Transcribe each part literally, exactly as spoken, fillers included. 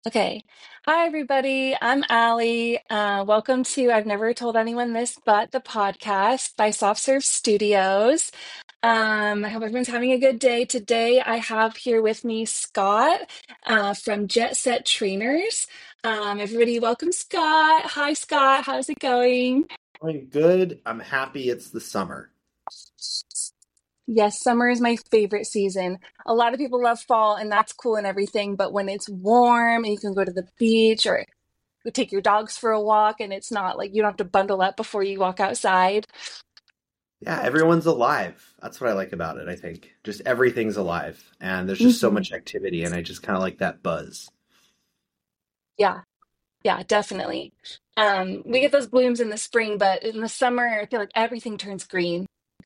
Okay. Hi, everybody. I'm Allie. Uh, welcome to I've Never Told Anyone This But the podcast by Soft Serve Studios. Um, I hope everyone's having a good day. Today, I have here with me Scott uh, from Jet Set Trainers. Um, everybody, welcome Scott. Hi, Scott. How's it going? Doing good. I'm happy it's the summer. Yes, summer is my favorite season. A lot of people love fall, and that's cool and everything. But when it's warm and you can go to the beach or go take your dogs for a walk, and it's not like you don't have to bundle up before you walk outside. Yeah, everyone's alive. That's what I like about it, I think. Just everything's alive, and there's just so Hmm. much activity, and I just kind of like that buzz. Yeah, yeah, definitely. Um, we get those blooms in the spring, but in the summer, I feel like everything turns green.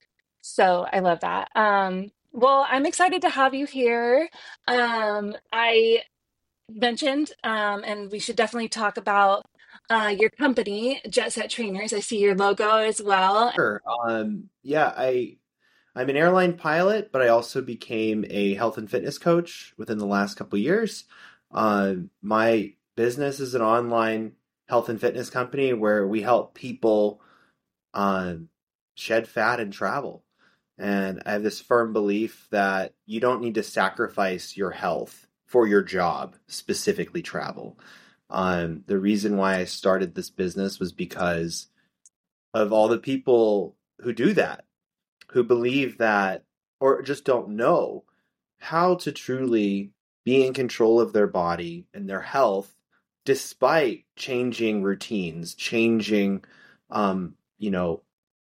So I love that. Um, well, I'm excited to have you here. Um, I mentioned, um, and we should definitely talk about uh, your company, Jet Set Trainers. I see your logo as well. Sure. Um, yeah, I I'm an airline pilot, but I also became a health and fitness coach within the last couple of years. Uh, my business is an online health and fitness company where we help people um, shed fat and travel. And I have this firm belief that you don't need to sacrifice your health for your job, specifically travel. Um, the reason why I started this business was because of all the people who do that, who believe that, or just don't know how to truly be in control of their body and their health despite changing routines, changing, um, you know,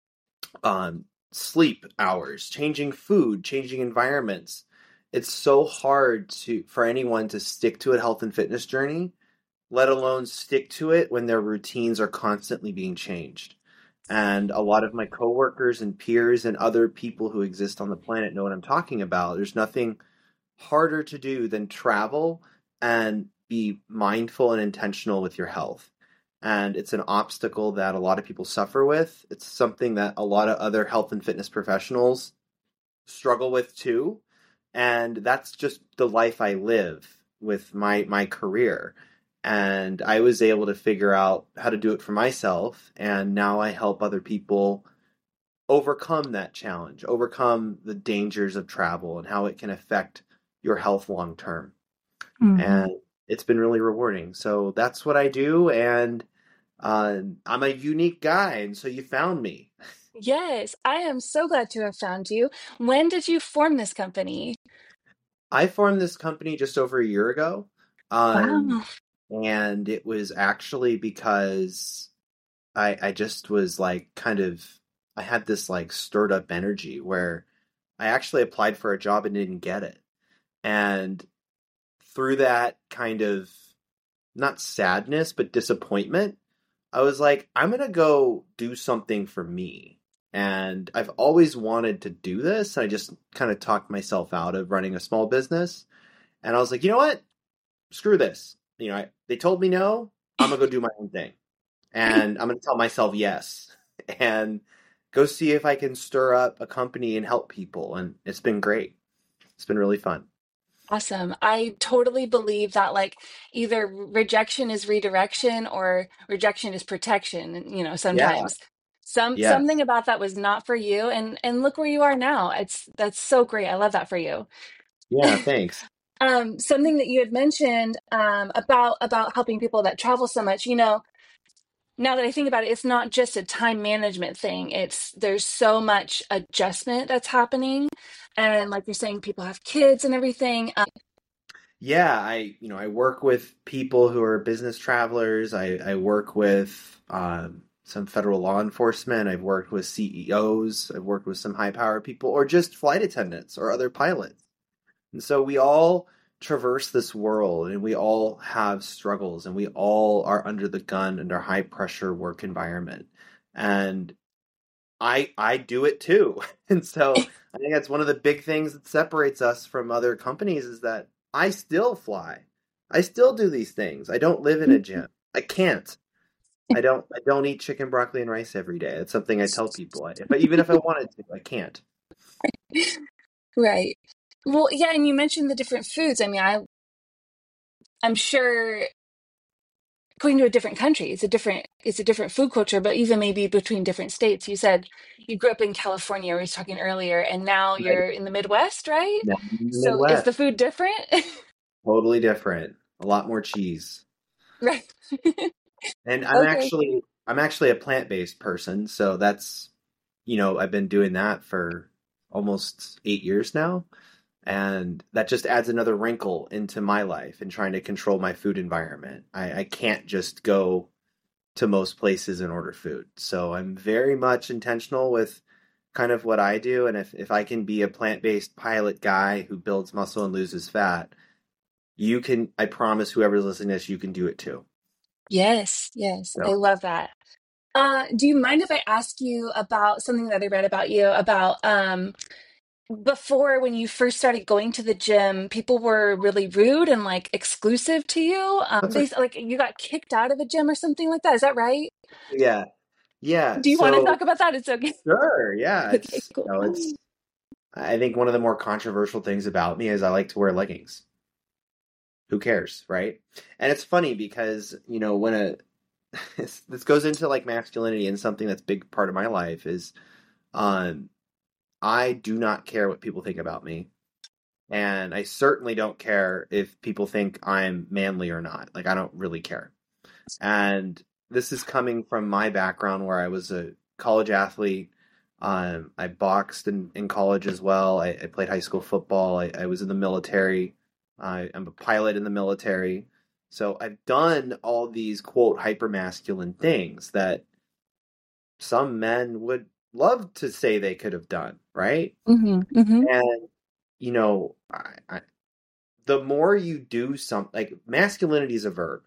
um, sleep hours, changing food, changing environments. It's so hard to for anyone to stick to a health and fitness journey, let alone stick to it when their routines are constantly being changed. And a lot of my coworkers and peers and other people who exist on the planet know what I'm talking about. There's nothing harder to do than travel and be mindful and intentional with your health. And it's an obstacle that a lot of people suffer with. It's something that a lot of other health and fitness professionals struggle with too. And that's just the life I live with my my career. And I was able to figure out how to do it for myself. And now I help other people overcome that challenge, overcome the dangers of travel and how it can affect your health long term. And it's been really rewarding. So that's what I do. And uh, I'm a unique guy. And so you found me. Yes, I am so glad to have found you. When did you form this company? I formed this company just over a year ago. Um, Wow. and it was actually because I, I just was like kind of, I had this like stirred up energy where I actually applied for a job and didn't get it. And through that kind of not sadness, but disappointment, I was like, I'm going to go do something for me. And I've always wanted to do this. I just kind of talked myself out of running a small business. And I was like, you know what? Screw this. You know, I, they told me no. I'm going to go do my own thing. And I'm going to tell myself yes. And go see if I can stir up a company and help people. And it's been great. It's been really fun. Awesome. I totally believe that like either rejection is redirection or rejection is protection, you know, Yeah. sometimes. Some something Yes. about that was not for you and and look where you are now. It's that's so great. I love that for you. Yeah. Thanks. Um, something that you had mentioned um, about about helping people that travel so much, you know, now that I think about it, it's not just a time management thing. It's there's so much adjustment that's happening. And like you're saying, people have kids and everything. Um, Yeah, I you know I work with people who are business travelers. I, I work with um, some federal law enforcement. I've worked with C E Os. I've worked with some high power people, or just flight attendants or other pilots. And so we all traverse this world, and we all have struggles, and we all are under the gun under high pressure work environment. And I I do it too. And so I think that's one of the big things that separates us from other companies is that I still fly. I still do these things. I don't live in a gym. I can't. I don't I don't eat chicken, broccoli, and rice every day. It's something I tell people. If I, even if I wanted to, I can't. right. Well, yeah, and you mentioned the different foods. I mean, I I'm sure going to a different country, it's a different it's a different food culture, but even maybe between different states. You said you grew up in California, we were talking earlier, and now Right you're in the Midwest, right? now in the So is the Midwest, food different? totally different. A lot more cheese. Right. And I'm Okay. actually I'm actually a plant-based person, so that's you know, I've been doing that for almost eight years now. And that just adds another wrinkle into my life and trying to control my food environment. I, I can't just go to most places and order food. So I'm very much intentional with kind of what I do. And if, if I can be a plant-based pilot guy who builds muscle and loses fat, you can, I promise whoever's listening to this, you can do it too. Yes, yes. So I love that. Uh, do you mind if I ask you about something that I read about you about um before when you first started going to the gym, people were really rude and like exclusive to you. Um, that's they okay. like you got kicked out of a gym or something like that. Is that right? Yeah. Yeah. Do you want to So talk about that? It's okay. sure. Yeah. Okay, It's, cool. you know, it's, I think one of the more controversial things about me is I like to wear leggings. Who cares, right? And it's funny because, you know, when a this goes into like masculinity and something that's a big part of my life is um I do not care what people think about me. And I certainly don't care if people think I'm manly or not. Like I don't really care. And this is coming from my background where I was a college athlete. Um, I boxed in, in college as well. I, I played high school football. I, I was in the military. I, I'm a pilot in the military. So I've done all these quote hypermasculine things that some men would love to say they could have done, right? Hmm. Hmm. And you know, I, I, the more you do something, like masculinity is a verb.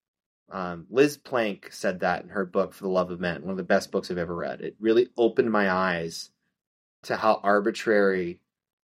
Um, Liz Plank said that in her book, For the Love of Men, one of the best books I've ever read. It really opened my eyes to how arbitrary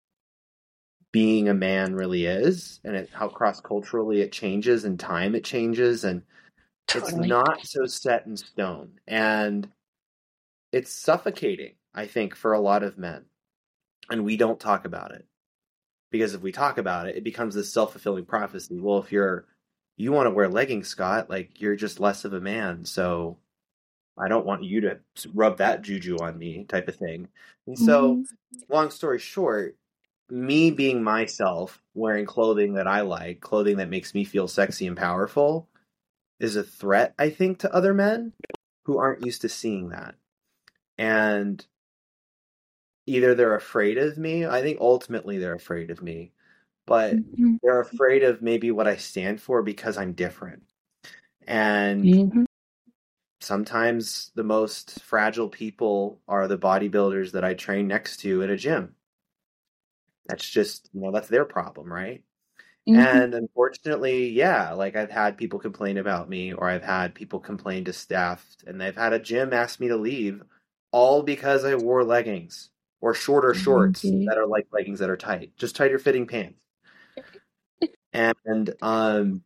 being a man really is and it, how cross culturally it changes and time it changes. And it's Totally. not so set in stone. And it's suffocating, I think, for a lot of men. And we don't talk about it because if we talk about it, it becomes this self fulfilling prophecy. Well, if you're you want to wear leggings, Scott, like you're just less of a man. So I don't want you to rub that juju on me type of thing. And so, Hmm. long story short, me being myself, wearing clothing that I like, clothing that makes me feel sexy and powerful, is a threat, I think, to other men who aren't used to seeing that. And either they're afraid of me, I think ultimately they're afraid of me, but Hmm. they're afraid of maybe what I stand for because I'm different. And Hmm. sometimes the most fragile people are the bodybuilders that I train next to in a gym. That's just, you know, that's their problem, right? Hmm. And unfortunately, yeah, like I've had people complain about me, or I've had people complain to staff, and they've had a gym ask me to leave all because I wore leggings or shorter shorts Hmm. that are like leggings that are tight, just tighter fitting pants. And, um,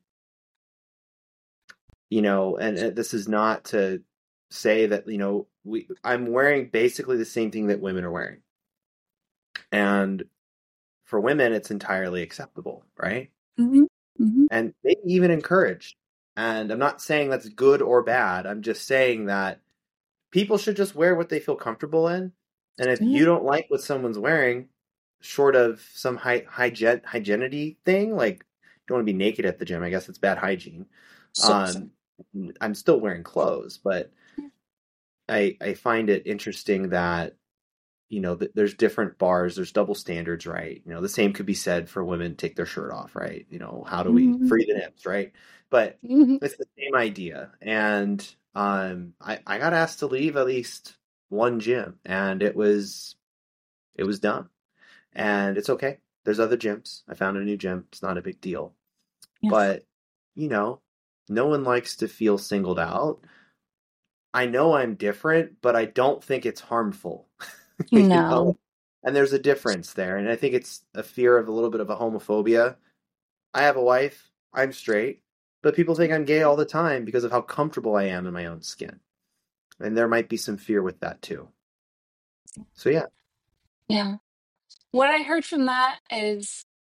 you know, and, and this is not to say that, you know, we I'm wearing basically the same thing that women are wearing. And for women, it's entirely acceptable, right? Hmm. Hmm. And maybe even encouraged. And I'm not saying that's good or bad. I'm just saying that people should just wear what they feel comfortable in. And if you don't like what someone's wearing, short of some hy- hygiene hygienity thing, like you don't want to be naked at the gym, I guess it's bad hygiene. So, so. Um, I'm still wearing clothes, but I I find it interesting that you know, th- there's different bars, there's double standards, right? You know, the same could be said for women to take their shirt off, right? You know, how do we Hmm. free the nips, right? But Hmm. it's the same idea. And um I, I got asked to leave at least one gym and it was it was dumb. And it's okay. There's other gyms. I found a new gym. It's not a big deal. Yes. But, you know, no one likes to feel singled out. I know I'm different, but I don't think it's harmful. You know? No. And there's a difference there. And I think it's a fear of a little bit of a homophobia. I have a wife, I'm straight, but people think I'm gay all the time because of how comfortable I am in my own skin. And there might be some fear with that too. So yeah. Yeah. What I heard from that is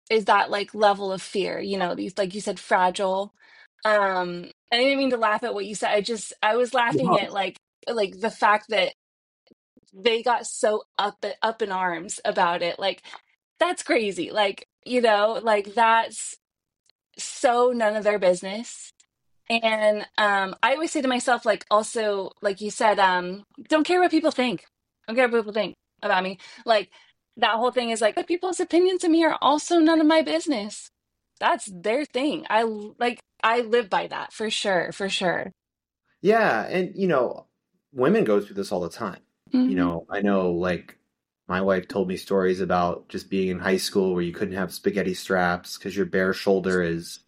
is that like level of fear, you know, these, like you said, fragile. Um, I didn't mean to laugh at what you said. I just, I was laughing No. at like, like the fact that they got so up, up in arms about it. Like, that's crazy. Like, you know, like that's so none of their business. And um, I always say to myself, like, also, like you said, um, don't care what people think. Don't care what people think about me. Like, that whole thing is like, but people's opinions of me are also none of my business. That's their thing. I l- like, I live by that for sure, for sure. Yeah, and you know, women go through this all the time. You Hmm. know, I know like my wife told me stories about just being in high school where you couldn't have spaghetti straps because your bare shoulder is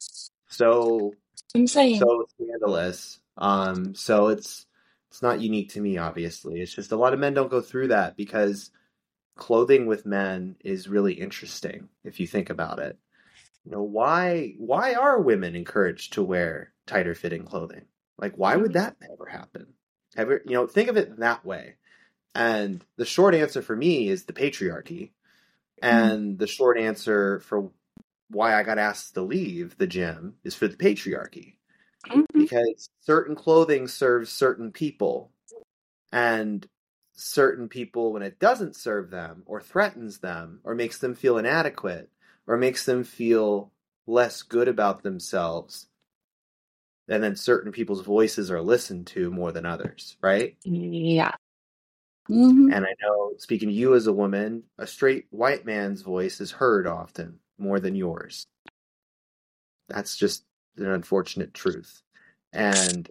so I'm saying, so scandalous. Um, so it's it's not unique to me, obviously. It's just a lot of men don't go through that because clothing with men is really interesting if you think about it. You know, why why are women encouraged to wear tighter fitting clothing? Like why would that ever happen? Ever, you know, think of it that way. And the short answer for me is the patriarchy. And the short answer for why I got asked to leave the gym is for the patriarchy. mhm. Because certain clothing serves certain people, and certain people, when it doesn't serve them or threatens them or makes them feel inadequate or makes them feel less good about themselves, and then certain people's voices are listened to more than others, right? Yeah. Hmm. And I know, speaking to you as a woman, a straight white man's voice is heard often more than yours. That's just an unfortunate truth. And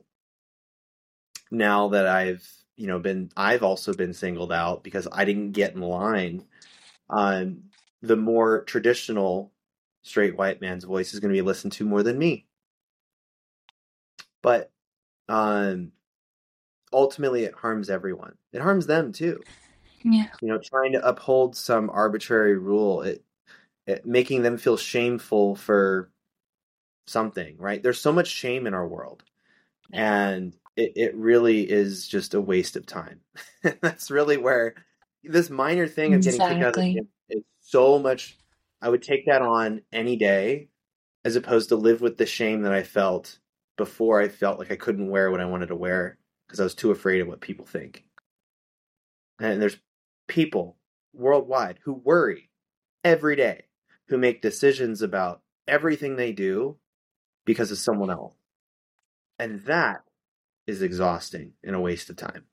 now that I've, you know, been, I've also been singled out because I didn't get in line. Um, the more traditional straight white man's voice is going to be listened to more than me. But um, ultimately, it harms everyone. It harms them too. Yeah. You know, trying to uphold some arbitrary rule, it, it making them feel shameful for something, right? There's so much shame in our world, and it, it really is just a waste of time. That's really where this minor thing of getting kicked out of the Exactly. gym is so much. I would take that on any day as opposed to live with the shame that I felt before I felt like I couldn't wear what I wanted to wear because I was too afraid of what people think. And there's people worldwide who worry every day, who make decisions about everything they do because of someone else. And that is exhausting and a waste of time.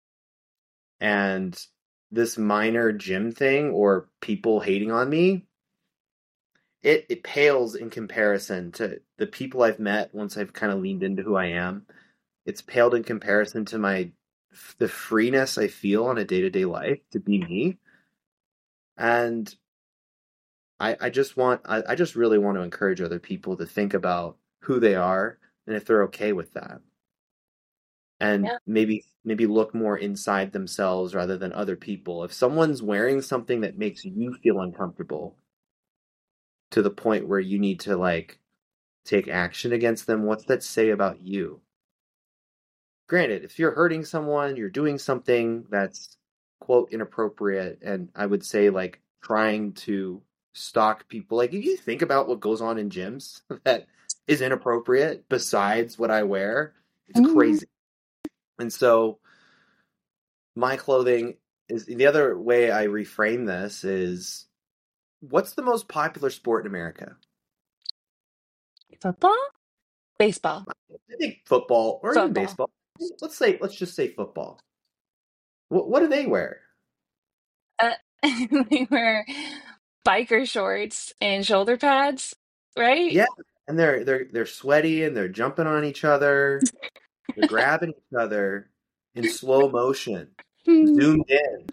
And this minor gym thing or people hating on me, it, it pales in comparison to the people I've met once I've kind of leaned into who I am. It's paled in comparison to my the freeness I feel on a day-to-day life to be me. And I, I just want I, I just really want to encourage other people to think about who they are and if they're okay with that. And Yeah. maybe maybe look more inside themselves rather than other people. If someone's wearing something that makes you feel uncomfortable to the point where you need to like take action against them, what's that say about you? Granted, if you're hurting someone, you're doing something that's quote inappropriate, and I would say like trying to stalk people. Like if you think about what goes on in gyms that is inappropriate besides what I wear, it's Mhm. crazy. And so my clothing is the other way I reframe this is what's the most popular sport in America? Football? Baseball. I think football or even Football. baseball. Let's say let's just say football. What what do they wear? Uh, they wear biker shorts and shoulder pads, right? Yeah, and they're they're they're sweaty and they're jumping on each other. They're grabbing each other in slow motion, Hmm. zoomed in.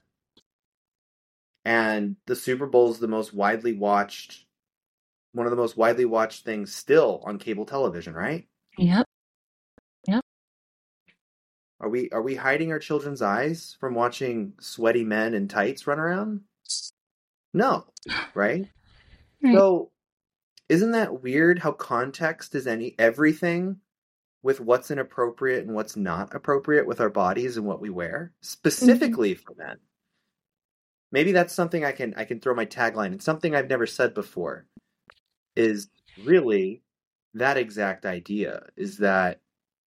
And the Super Bowl is the most widely watched, one of the most widely watched things still on cable television, right? Yep. Yep. Are we are we hiding our children's eyes from watching sweaty men in tights run around? No, right? Right. So isn't that weird how context is any everything with what's inappropriate and what's not appropriate with our bodies and what we wear, Hmm. specifically for men? maybe that's something I can I can throw my tagline. It's something I've never said before. Is really that exact idea. Is that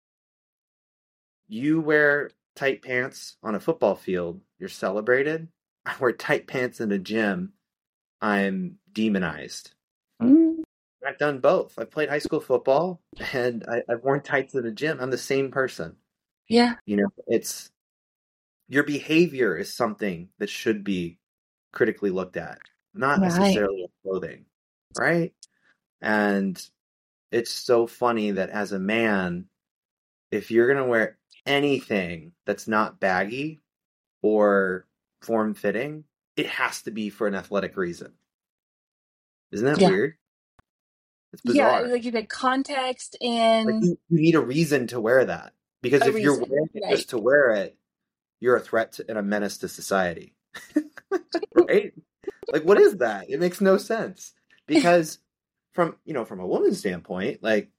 you wear tight pants on a football field, you're celebrated. I wear tight pants in a gym, I'm demonized. Mm, I've done both. I've played high school football and I, I've worn tights in a gym. I'm the same person. yeah. You know, it's your behavior is something that should be critically looked at, not Right. necessarily clothing, right? And it's so funny that as a man, if you're going to wear anything that's not baggy or form fitting, it has to be for an athletic reason. Isn't that Yeah. weird? It's Yeah. bizarre. Like you said, context Like and you, you need a reason to wear that. Because a if you're reason. wearing it Right. just to wear it, you're a threat to, and a menace to society. Right? Like what is that? It makes no sense. Because from, you know, from a woman's standpoint, like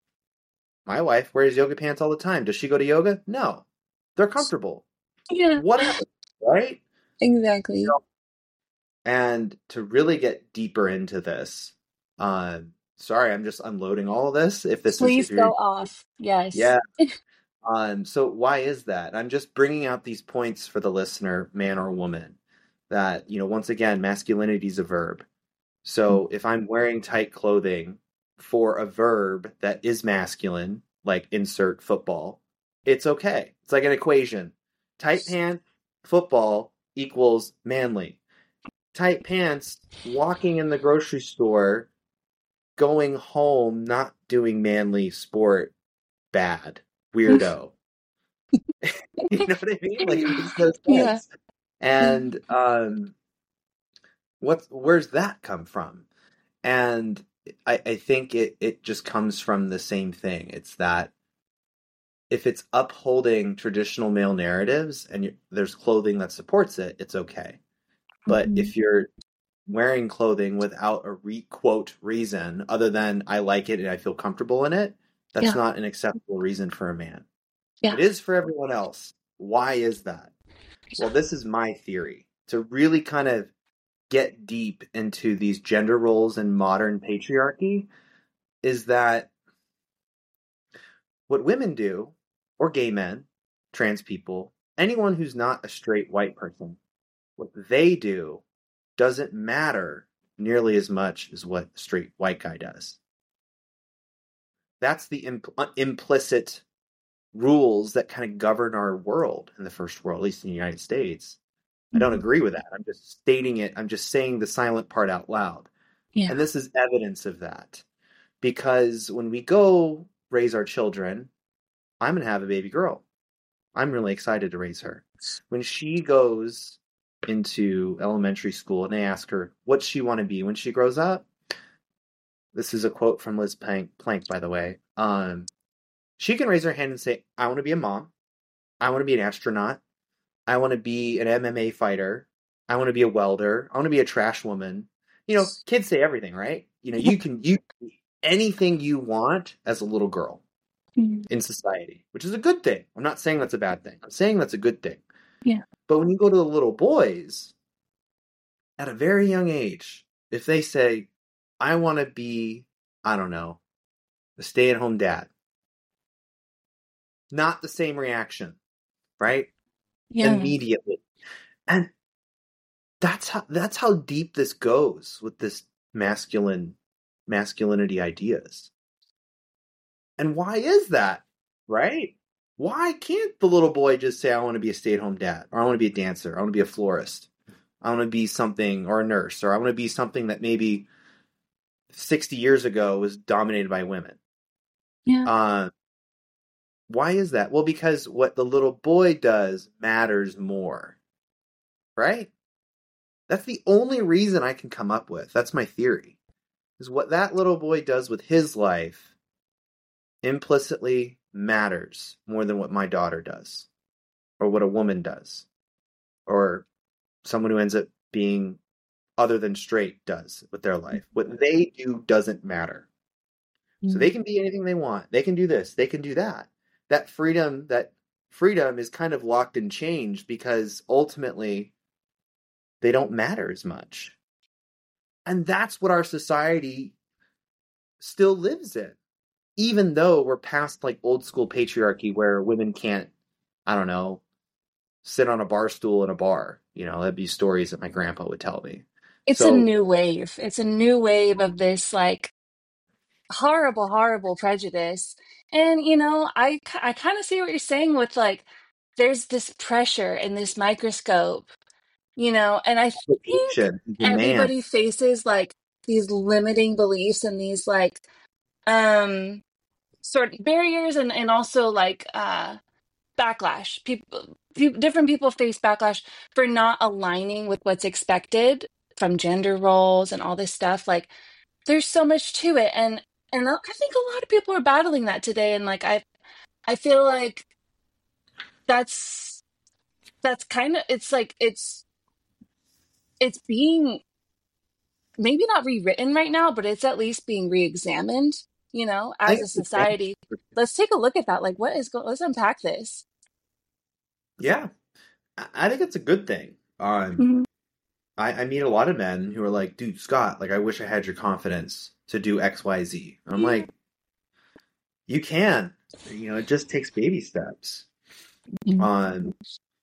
my wife wears yoga pants all the time. Does she go to yoga? No. They're comfortable. Yeah. Whatever, right? You Exactly. know, and to really get deeper into this, uh, sorry, I'm just unloading all of this. If this is, Please if you're, go off. Yes. yeah. Um, so why is that? I'm just bringing out these points for the listener, man or woman, that, you know, once again, masculinity is a verb. So if I'm wearing tight clothing for a verb that is masculine, like insert football, it's okay. It's like an equation. Tight pants, football equals manly. Tight pants, walking in the grocery store, going home, not doing manly sport, bad, weirdo. You know what I mean? Like it makes no Yeah. sense. And um, what's where's that come from? And I, I think it it just comes from the same thing. It's that if it's upholding traditional male narratives and you, there's clothing that supports it, it's okay. But Mhm. if you're wearing clothing without a re quote reason other than I like it and I feel comfortable in it, that's Yeah. not an acceptable reason for a man. Yeah. It is for everyone else. Why is that? Well, this is my theory. To really kind of get deep into these gender roles in modern patriarchy is that what women do, or gay men, trans people, anyone who's not a straight white person, what they do doesn't matter nearly as much as what a straight white guy does. That's the impl- uh, implicit rules that kind of govern our world in the first world, at least in the United States. I don't Mhm. agree with that. I'm just stating it. I'm just saying the silent part out loud. Yeah. And this is evidence of that. Because when we go raise our children, I'm going to have a baby girl. I'm really excited to raise her. When she goes into elementary school and they ask her what she want to be when she grows up, this is a quote from Liz Plank, Plank by the way. Um, she can raise her hand and say, I want to be a mom. I want to be an astronaut. I want to be an M M A fighter. I want to be a welder. I want to be a trash woman. You know, kids say everything, right? You know, you can you anything you want as a little girl Mhm. in society, which is a good thing. I'm not saying that's a bad thing. I'm saying that's a good thing. Yeah. But when you go to the little boys at a very young age, if they say, I want to be, I don't know, a stay-at-home dad, not the same reaction, right? Yeah. Immediately. And that's how that's how deep this goes with this masculine masculinity ideas. And why is that? Right? Why can't the little boy just say, I want to be a stay-at-home dad, or I want to be a dancer, I want to be a florist, I want to be something, or a nurse, or I want to be something that maybe sixty years ago was dominated by women? Yeah. Uh, why is that? Well, because what the little boy does matters more, right? That's the only reason I can come up with. That's my theory. Is what that little boy does with his life implicitly matters more than what my daughter does, or what a woman does, or someone who ends up being other than straight does with their life. What they do doesn't matter. So they Mhm. can be anything they want. They can do this. They can do that. That freedom, that freedom is kind of locked and changed because ultimately they don't matter as much. And that's what our society still lives in. Even though we're past like old school patriarchy where women can't, I don't know, sit on a bar stool in a bar. You know, that'd be stories that my grandpa would tell me. It's a So new wave. It's a new wave of this like horrible, horrible prejudice. And, you know, I, ki- I kind of see what you're saying with like, there's this pressure and this microscope, you know, and I think obligation, demand. everybody faces like these limiting beliefs and these like, um, sort of barriers and, and also like, uh, backlash. People, peop different people face backlash for not aligning with what's expected from gender roles and all this stuff. Like, there's so much to it, and and I think a lot of people are battling that today. And like, I I feel like that's that's kind of it's like it's it's being maybe not rewritten right now, but it's at least being re-examined. You know, I as think a it's the same. society, let's take a look at that. Like, what is go? Let's unpack this. Yeah, I I think it's a good thing. Um, Mhm. I, I meet a lot of men who are like, dude, Scott, like, I wish I had your confidence to do X, Y, Z. And I'm like, you can. You know, it just takes baby steps. Um,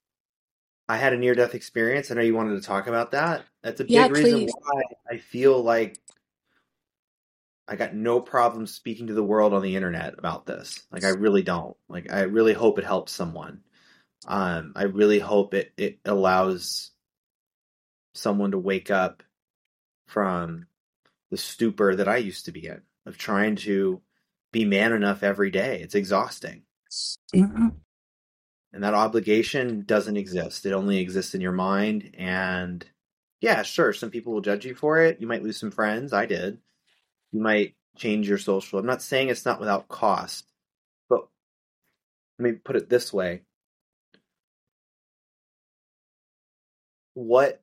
I had a near-death experience. I know you wanted to talk about that. That's a Yeah, big reason please. why I feel like I got no problem speaking to the world on the internet about this. Like, I really don't. Like, I really hope it helps someone. Um, I really hope it, it allows someone to wake up from the stupor that I used to be in of trying to be man enough every day. It's exhausting. Mhm. And that obligation doesn't exist. It only exists in your mind. And yeah, sure, some people will judge you for it. You might lose some friends. I did. You might change your social. I'm not saying it's not without cost, but let me put it this way. What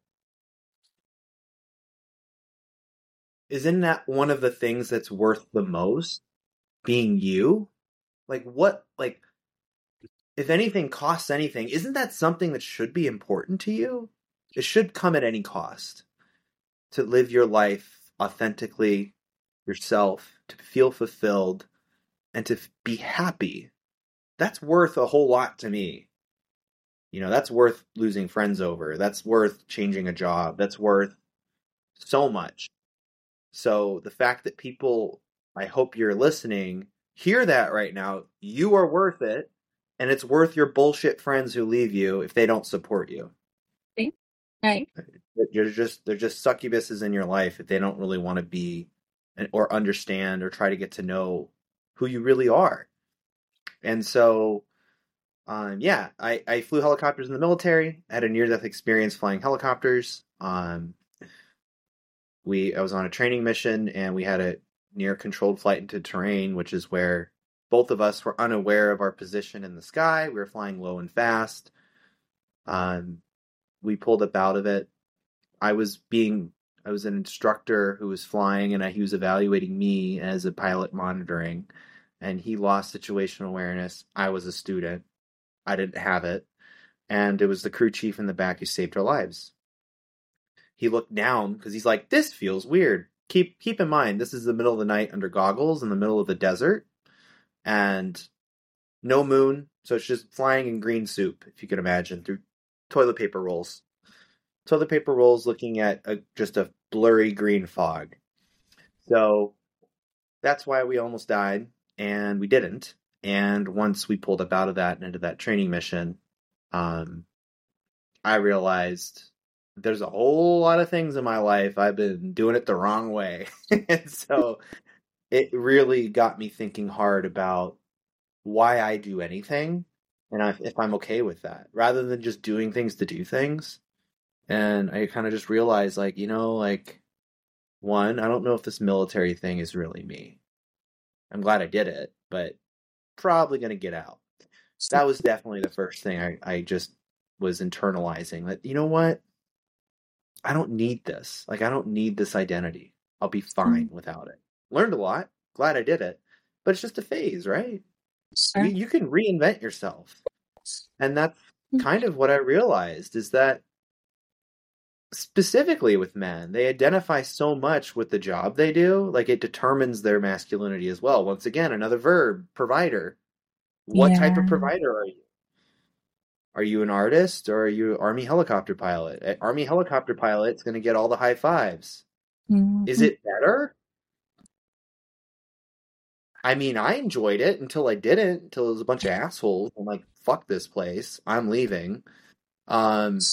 isn't that one of the things that's worth the most? Being you? Like what like if anything costs anything, isn't that something that should be important to you? It should come at any cost to live your life authentically, yourself, to feel fulfilled, and to be happy. That's worth a whole lot to me. You know, that's worth losing friends over. That's worth changing a job. That's worth so much. So the fact that people, I hope you're listening, hear that right now. You are worth it, and it's worth your bullshit friends who leave you if they don't support you. Right. You're just they're just succubuses in your life if they don't really want to be or understand or try to get to know who you really are. And so, um, yeah, I, I flew helicopters in the military. I had a near death experience flying helicopters. Um, we I was on a training mission and we had a near controlled flight into terrain, which is where both of us were unaware of our position in the sky. We were flying low and fast. Um, we pulled up out of it. I was being I was an instructor who was flying, and I, he was evaluating me as a pilot monitoring, and he lost situational awareness. I was a student. I didn't have it, and it was the crew chief in the back who saved our lives. He looked down because he's like, "This feels weird." Keep keep in mind, this is the middle of the night under goggles in the middle of the desert, and no moon, so it's just flying in green soup, if you can imagine, through toilet paper rolls. Toilet paper rolls looking at a, just a blurry green fog. So that's why we almost died, and we didn't. And once we pulled up out of that and into that training mission, um, I realized there's a whole lot of things in my life I've been doing it the wrong way. And so it really got me thinking hard about why I do anything and I, if I'm okay with that, rather than just doing things to do things. And I kind of just realized, like, you know, like, one, I don't know if this military thing is really me. I'm glad I did it, but probably going to get out. That was definitely the first thing I, I just was internalizing that, you know what? I don't need this. Like, I don't need this identity. I'll be fine without it. Learned a lot. Glad I did it. But it's just a phase, right? You, Sure. you can reinvent yourself. And that's kind of what I realized is that specifically with men, they identify so much with the job they do, like it determines their masculinity as well. Once again, another verb, provider. What type of Yeah. provider are you? Are you an artist or are you Army helicopter pilot? An Army helicopter pilot's going to get all the high fives. Is Hmm. it better? I mean, I enjoyed it until I didn't, until it was a bunch of assholes. I'm like, fuck this place. I'm leaving. Um,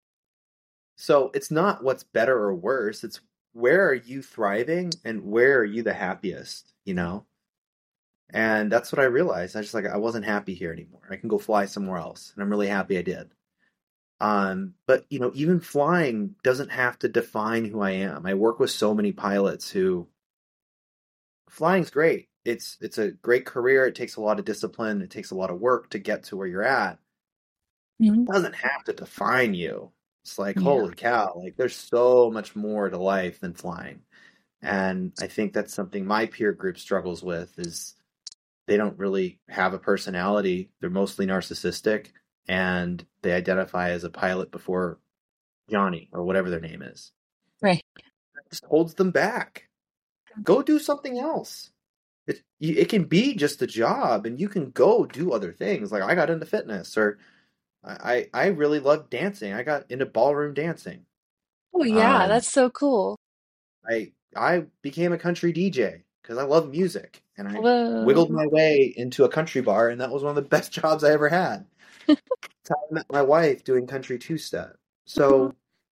so it's not what's better or worse. It's where are you thriving and where are you the happiest, you know? And that's what I realized. I just like I wasn't happy here anymore. I can go fly somewhere else, and I'm really happy I did. Um, but you know, even flying doesn't have to define who I am. I work with so many pilots who flying's great. It's it's a great career. It takes a lot of discipline. It takes a lot of work to get to where you're at. Hmm. It doesn't have to define you. It's like, Yeah. holy cow, like there's so much more to life than flying. And I think that's something my peer group struggles with is they don't really have a personality. They're mostly narcissistic and they identify as a pilot before Johnny or whatever their name is. Right. It just holds them back. Go do something else. It it can be just a job, and you can go do other things. Like I got into fitness, or I I really love dancing. I got into ballroom dancing. Oh yeah, Um, that's so cool. I I became a country D J because I love music, and I wiggled Whoa. my way into a country bar, and that was one of the best jobs I ever had. That's how I met my wife doing country two step. So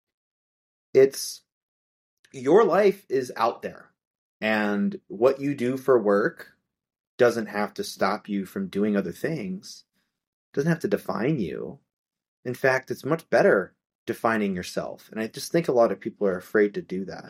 it's your life is out there, and what you do for work doesn't have to stop you from doing other things. It doesn't have to define you. In fact, it's much better defining yourself, and I just think a lot of people are afraid to do that.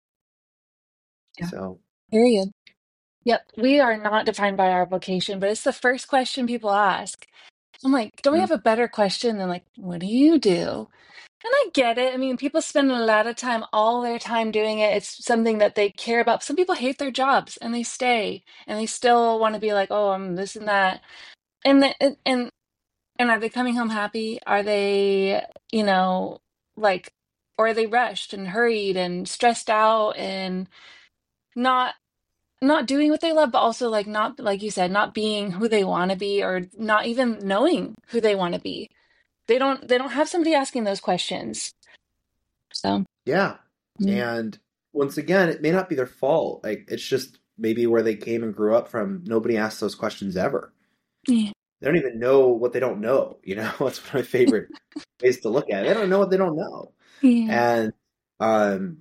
Yeah. So Period. Yep. We are not defined by our vocation, but it's the first question people ask. I'm like, don't we mm, have a better question than like, what do you do? And I get it. I mean, people spend a lot of time, all their time doing it. It's something that they care about. Some people hate their jobs and they stay and they still want to be like, oh, I'm this and that. And the, and and and are they coming home happy? Are they, you know, like, or are they rushed and hurried and stressed out and not not doing what they love, but also like not, like you said, not being who they want to be or not even knowing who they want to be. They don't they don't have somebody asking those questions. So, yeah, mm, and once again, it may not be their fault. Like it's just maybe where they came and grew up from. Nobody asks those questions ever. yeah. They don't even know what they don't know. You know, that's one of my favorite ways to look at it. They don't know what they don't know, Yeah. and um,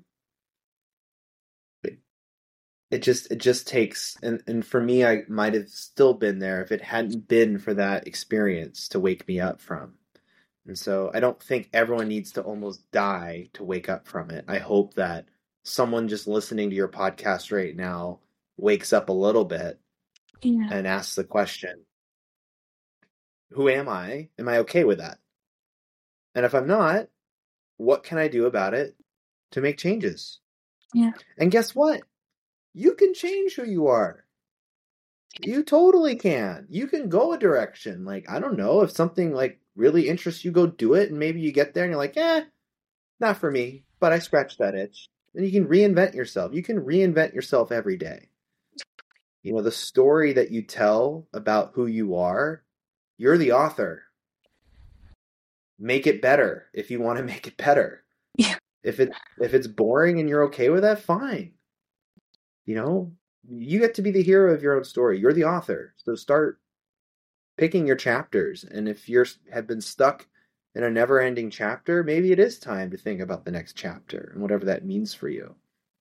it just it just takes and and for me, I might have still been there if it hadn't been for that experience to wake me up from. And so I don't think everyone needs to almost die to wake up from it. I hope that someone just listening to your podcast right now wakes up a little bit Yeah. and asks the question, who am I? Am I okay with that? And if I'm not, what can I do about it to make changes? Yeah. And guess what? You can change who you are. You totally can. You can go a direction. Like, I don't know, if something like really interests you, go do it. And maybe you get there and you're like, eh, not for me, but I scratched that itch. And you can reinvent yourself. You can reinvent yourself every day. You know, the story that you tell about who you are, you're the author. Make it better if you want to make it better. Yeah. If it if it's boring and you're okay with that, fine. You know, you get to be the hero of your own story. You're the author. So start picking your chapters. And if you're have been stuck in a never-ending chapter, maybe it is time to think about the next chapter and whatever that means for you.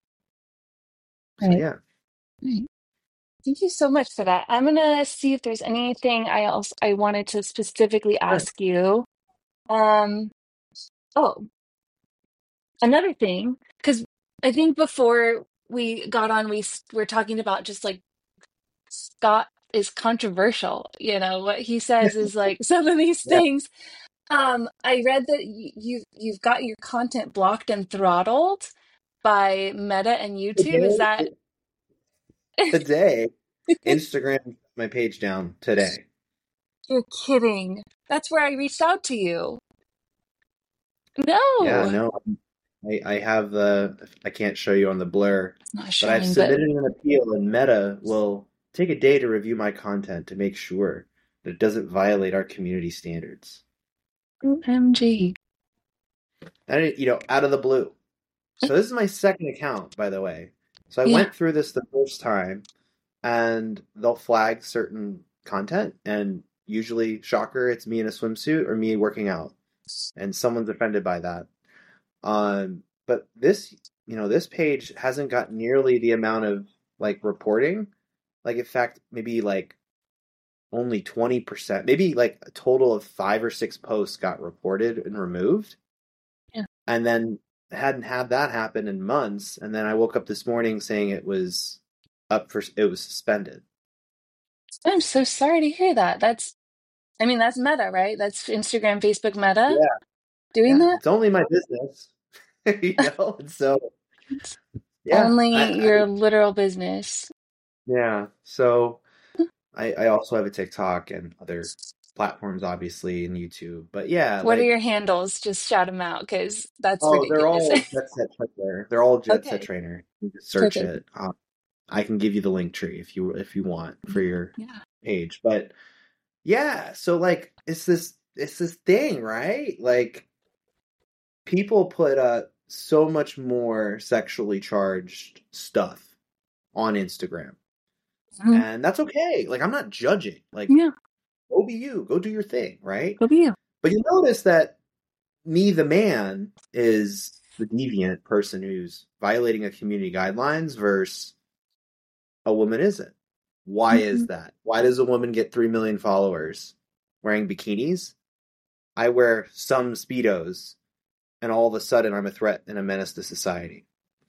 So Right. yeah. Right. Thank you so much for that. I'm gonna see if there's anything I else I wanted to specifically Sure. ask you. Um, oh, another thing, because I think before we got on, we s- were talking about just like Scott is controversial. You know, what he says is like some of these Yeah. things. Um, I read that y- you you've got your content blocked and throttled by Meta and YouTube. Is Today, that today, Instagram shut my page down today. you're kidding? That's where I reached out to you. Yeah, No. no. I, I have the, I can't show you on the blur, It's not but I've showing, but submitted an appeal, and Meta will take a day to review my content to make sure that it doesn't violate our community standards. O M G. And, you know, out of the blue. So this is my second account, by the way. So I Yeah. went through this the first time, and they'll flag certain content, and usually, shocker, it's me in a swimsuit or me working out, and someone's offended by that. Um, but this, you know, this page hasn't got nearly the amount of like reporting. Like, in fact, maybe like only twenty percent, maybe like a total of five or six posts got reported and removed. Yeah. And then hadn't had that happen in months. And then I woke up this morning saying it was up for, it was suspended. I'm so sorry to hear that. That's, I mean, that's Meta, right? That's Instagram, Facebook, Meta Yeah. doing Yeah. that. It's only my business, you know? And so, It's yeah, I, only I, your literal business. yeah. So, I, I also have a TikTok and other platforms, obviously, and YouTube. But yeah, What are like, your handles? Just shout them out because that's oh, they're ridiculous. all Jet Set Trainer. They're all Jet Set Okay, Trainer. You just search perfect. it. Um, I can give you the link tree if you if you want for your Yeah. page. But yeah, so like, it's this it's this thing, right? Like, people put uh so much more sexually charged stuff on Instagram, Mhm. and that's okay. Like, I'm not judging. Like, Yeah. go be you, go do your thing, right? Go be you. But you notice that me, the man, is the deviant person who's violating a community guidelines versus a woman isn't. Why is Mhm. that? Why does a woman get three million followers wearing bikinis? I wear some Speedos, and all of a sudden I'm a threat and a menace to society.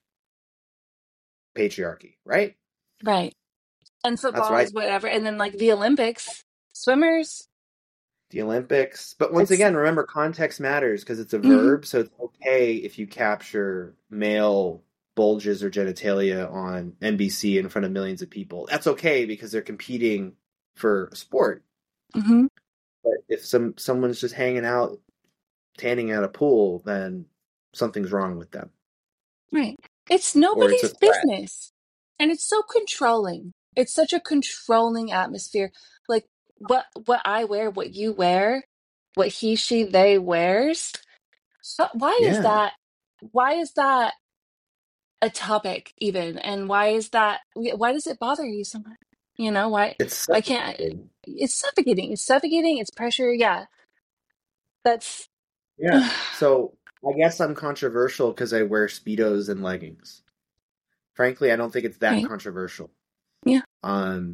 Patriarchy, right? Right. And That's football right. is whatever. And then like the Olympics, swimmers, The Olympics. But once it's again, remember, context matters because it's a mhm. verb, so it's okay if you capture male bulges or genitalia on N B C in front of millions of people. That's okay because they're competing for a sport. Mhm. But if some someone's just hanging out, tanning at a pool, then something's wrong with them, Right. It's or it's a nobody's threat. business. And it's so controlling. It's such a controlling atmosphere. Like what what I wear, what you wear, what he, she, they wears. So why is Yeah, that? Why is that a topic even? And why is that? Why does it bother you so much? You know, why it's why can't I- suffocating. it's suffocating. It's suffocating. It's pressure. Yeah. That's Yeah. So I guess I'm controversial because I wear Speedos and leggings. Frankly, I don't think it's that right. controversial. Yeah. Um,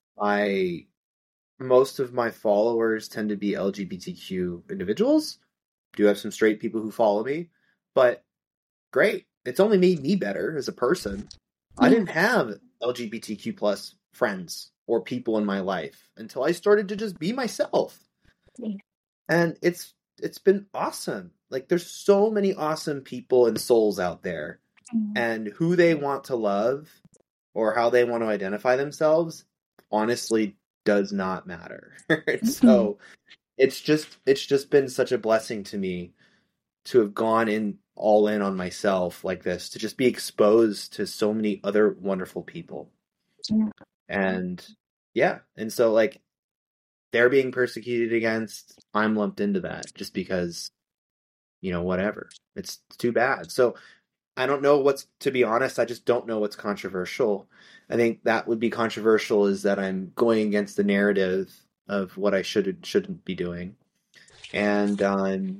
I Most of my followers tend to be L G B T Q individuals. Do have some straight people who follow me, but great. It's only made me better as a person. I Yeah. didn't have L G B T Q plus friends or people in my life until I started to just be myself. Yeah. And it's it's been awesome. Like, there's so many awesome people and souls out there, Mm. and who they want to love or how they want to identify themselves honestly does not matter. Mm-mm. So it's just it's just been such a blessing to me to have gone in all in on myself like this, to just be exposed to so many other wonderful people. Yeah. And yeah, and so like, they're being persecuted against, I'm lumped into that just because, you know, whatever. It's too bad. So I don't know what's, to be honest, I just don't know what's controversial. I think that would be controversial is that I'm going against the narrative of what I should shouldn't be doing. And um,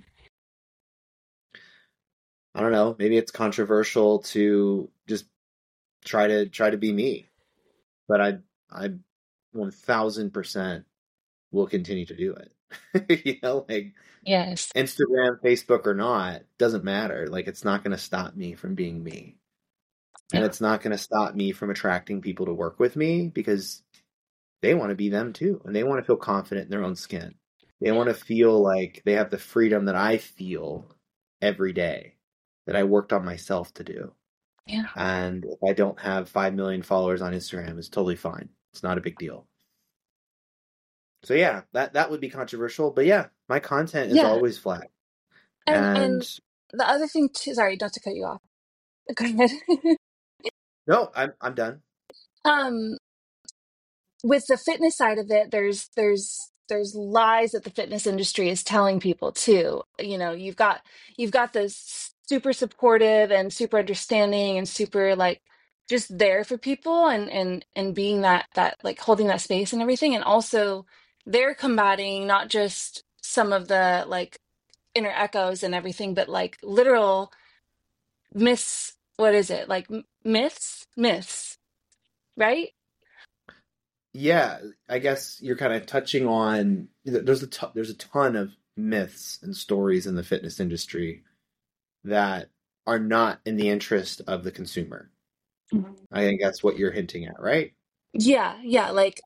I don't know, maybe it's controversial to just try to try to be me. But I I one thousand percent will continue to do it. You know, like, Yes. Instagram, Facebook or not, doesn't matter. Like, it's not going to stop me from being me. And Yeah. it's not going to stop me from attracting people to work with me because they want to be them too. And they want to feel confident in their own skin. They want to feel like they have the freedom that I feel every day, that I worked on myself to do. Yeah. And if I don't have five million followers on Instagram, it's totally fine. It's not a big deal. So yeah, that, that would be controversial. But yeah, my content is Yeah. always flat. And And and the other thing too, sorry, not to cut you off. Go ahead. No, I'm I'm done. um, with the fitness side of it, there's there's there's lies that the fitness industry is telling people too. You know, you've got you've got this super supportive and super understanding and super like just there for people and and and being that that like holding that space and everything. And also they're combating not just some of the like inner echoes and everything, but like literal myths. What is it? Like m- myths, myths, right? Yeah, I guess you're kind of touching on there's a t there's a ton of myths and stories in the fitness industry that are not in the interest of the consumer. Mhm. I think that's what you're hinting at, right? Yeah, yeah. Like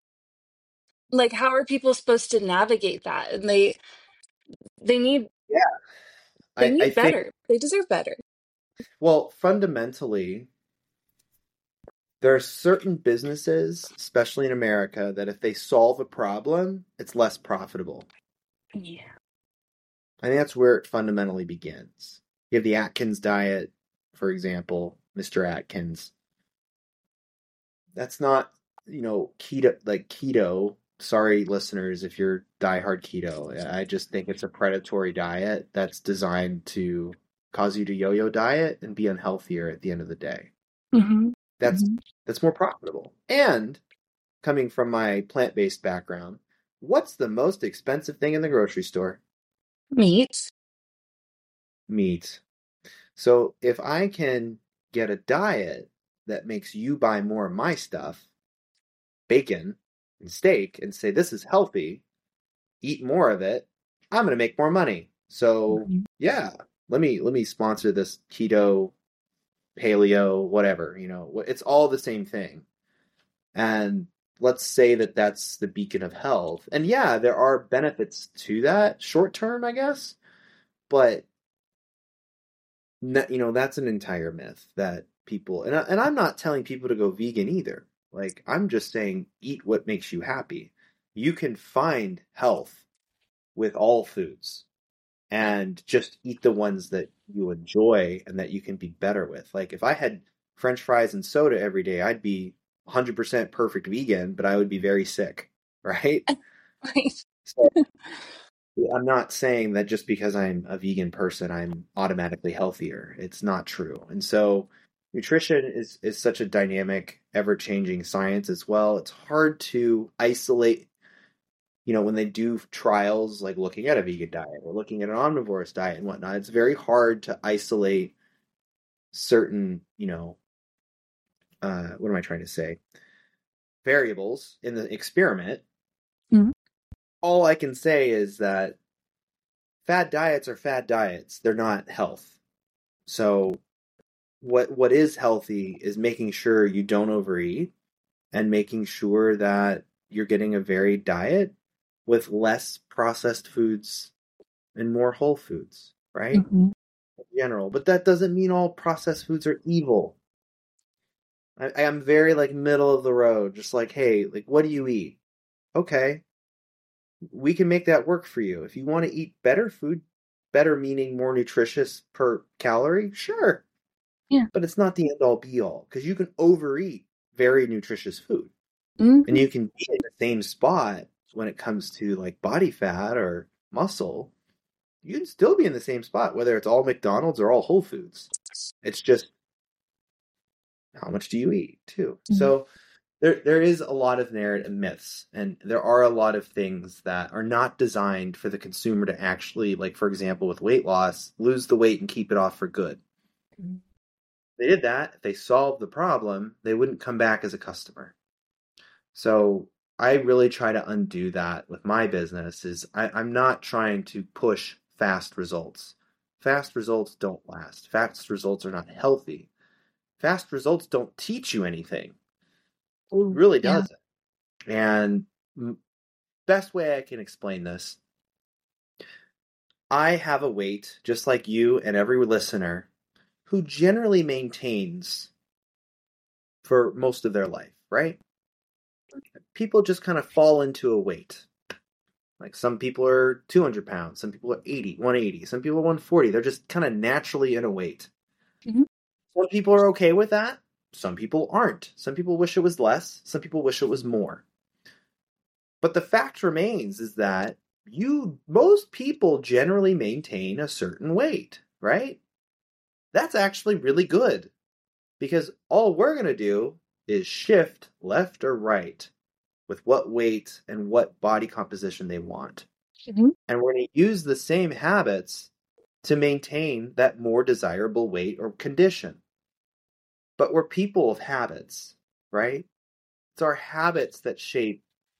like how are people supposed to navigate that? And they they need Yeah. they I, I need think, better. They deserve better. well, fundamentally, there are certain businesses, especially in America, that if they solve a problem, it's less profitable. Yeah. I think that's where it fundamentally begins. You have the Atkins diet, for example, Mister Atkins. That's not, you know, keto, like keto. Sorry, listeners, if you're diehard keto. I just think it's a predatory diet that's designed to cause you to yo-yo diet and be unhealthier at the end of the day. Hmm. That's Hmm. that's more profitable. And coming from my plant-based background, what's the most expensive thing in the grocery store? Meat. Meat. So if I can get a diet that makes you buy more of my stuff, bacon and steak, and say this is healthy, eat more of it, I'm going to make more money. So Mhm. yeah, let me let me sponsor this keto, paleo, whatever, you know, it's all the same thing. And let's say that that's the beacon of health. And yeah, there are benefits to that short term, I guess, but you know, that's an entire myth that people, and, I, and I'm not telling people to go vegan either. Like, I'm just saying eat what makes you happy. You can find health with all foods and just eat the ones that you enjoy and that you can be better with. Like, if I had French fries and soda every day, I'd be one hundred percent perfect vegan, but I would be very sick, right? Right. So I'm not saying that just because I'm a vegan person, I'm automatically healthier. It's not true. And so nutrition is, is such a dynamic, ever-changing science as well. It's hard to isolate, you know, when they do trials like looking at a vegan diet or looking at an omnivorous diet and whatnot, it's very hard to isolate certain, you know, uh, what am I trying to say? Variables in the experiment. Mhm. All I can say is that fad diets are fad diets. They're not health. So what what is healthy is making sure you don't overeat and making sure that you're getting a varied diet with less processed foods and more whole foods, right? Mhm. In general. But that doesn't mean all processed foods are evil. I, I am very like middle of the road, just like, hey, like what do you eat? Okay, we can make that work for you. If you want to eat better food, better meaning more nutritious per calorie, sure. Yeah. But it's not the end all be all because you can overeat very nutritious food and Hmm. you can be in the same spot when it comes to like body fat or muscle. You can still be in the same spot, whether it's all McDonald's or all Whole Foods. It's just how much do you eat too? So there there is a lot of narrative myths, and there are a lot of things that are not designed for the consumer to actually, like for example, with weight loss, lose the weight and keep it off for good. Mhm. If they did that, if they solved the problem, they wouldn't come back as a customer. So I really try to undo that with my business. Is I, I'm not trying to push fast results. Fast results don't last. Fast results are not healthy. Fast results don't teach you anything. It Ooh, really yeah. doesn't. And best way I can explain this, I have a weight, just like you and every listener, who generally maintains for most of their life, right? People just kind of fall into a weight. Like some people are two hundred pounds, some people are eighty, one eighty, some people are one forty. They're just kind of naturally in a weight. Mm-hmm. Some people are okay with that. Some people aren't. Some people wish it was less. Some people wish it was more. But the fact remains is that you, most people generally maintain a certain weight, right? That's actually really good because all we're going to do is shift left or right with what weight and what body composition they want. Mm-hmm. And we're going to use the same habits to maintain that more desirable weight or condition. But we're people of habits, right? It's our habits that shape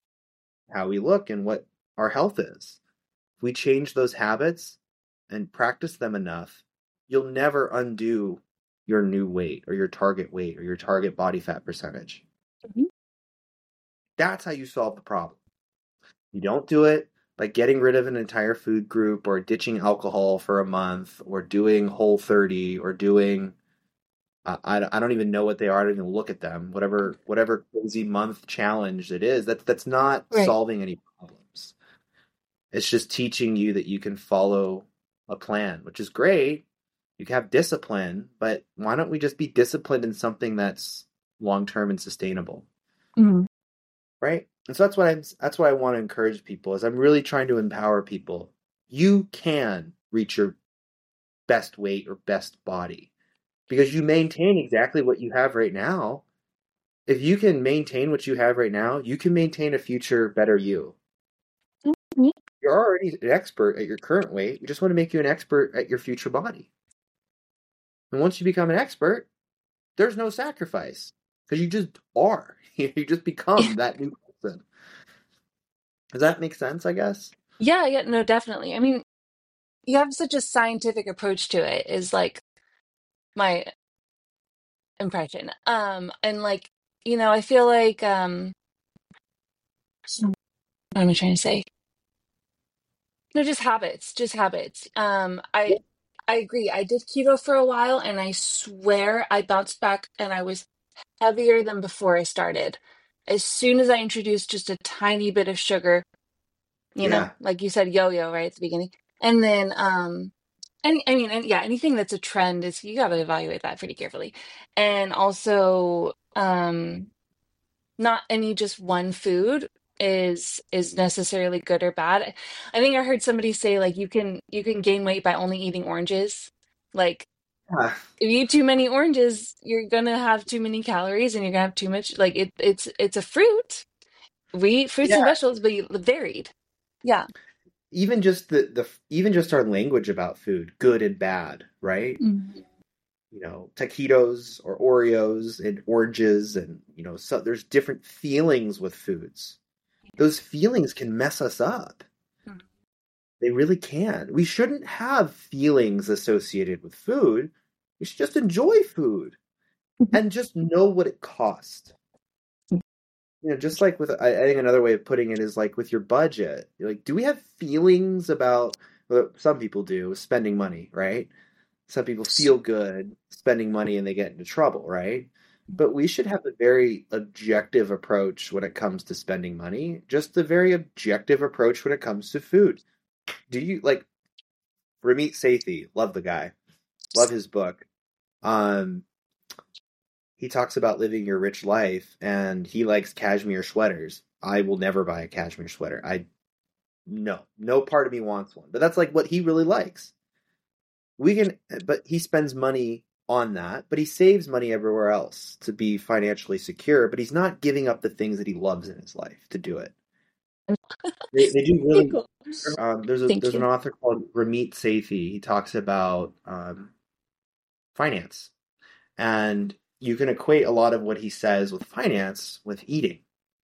how we look and what our health is. If we change those habits and practice them enough, you'll never undo your new weight or your target weight or your target body fat percentage. Mm-hmm. That's how you solve the problem. You don't do it by getting rid of an entire food group or ditching alcohol for a month or doing Whole thirty or doing I, I don't even know what they are. I don't even look at them. Whatever whatever crazy month challenge it is, that, that's not Right. solving any problems. It's just teaching you that you can follow a plan, which is great. You can have discipline, but why don't we just be disciplined in something that's long-term and sustainable? Mm-hmm. Right? And so that's what I'm that's what I want to encourage people is I'm really trying to empower people. You can reach your best weight or best body. Because you maintain exactly what you have right now. If you can maintain what you have right now, you can maintain a future better you. Mm-hmm. You're already an expert at your current weight. We just want to make you an expert at your future body. And once you become an expert, there's no sacrifice. Because you just are. You just become that new person. Does that make sense, I guess? Yeah, yeah, no, definitely. I mean, you have such a scientific approach to it, is like my impression. Um, and like, you know, I feel like um what am I trying to say? No, just habits, just habits. Um, I I agree. I did keto for a while and I swear I bounced back and I was heavier than before I started. As soon as I introduced just a tiny bit of sugar, you know, Yeah. like you said, yo-yo right at the beginning. And then um and I mean, and yeah, anything that's a trend is you got to evaluate that pretty carefully. And also um not any just one food is is necessarily good or bad. I think I heard somebody say like you can you can gain weight by only eating oranges. Like Yeah. if you eat too many oranges, you're gonna have too many calories and you're gonna have too much like it it's it's a fruit. We eat fruits and Yeah. vegetables, but you, varied. Yeah. Even just the, the even just our language about food, good and bad, right? Mhm. You know, taquitos or Oreos and oranges and, you know, so there's different feelings with foods. Those feelings can mess us up. Mhm. They really can. We shouldn't have feelings associated with food. We should just enjoy food and just know what it costs. You know, just like with, I, I think another way of putting it is like with your budget. Like, do we have feelings about, well, some people do, spending money, right? Some people feel good spending money and they get into trouble, right? But we should have a very objective approach when it comes to spending money. Just a very objective approach when it comes to food. Do you like Ramit Sethi? Love the guy. Love his book. Um, he talks about living your rich life and he likes cashmere sweaters. I will never buy a cashmere sweater. I no, no part of me wants one. But that's like what he really likes. We can, but he spends money on that, but he saves money everywhere else to be financially secure, but he's not giving up the things that he loves in his life to do it. They, they do Okay, really, cool. um, there's a, Thank there's an you. author called Ramit Sethi. He talks about, um, finance, and you can equate a lot of what he says with finance with eating.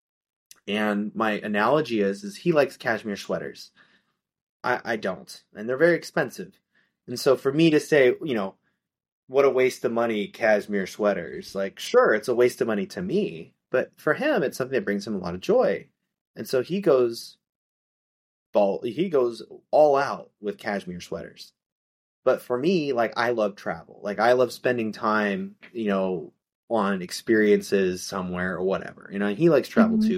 And my analogy is, is he likes cashmere sweaters. I, I don't, and they're very expensive. And so for me to say, you know, what a waste of money, cashmere sweaters. Like, sure, it's a waste of money to me, but for him, it's something that brings him a lot of joy. And so he goes ball, he goes all out with cashmere sweaters. But for me, like, I love travel. Like, I love spending time, you know, on experiences somewhere or whatever. You know, and he likes travel Mhm. too. But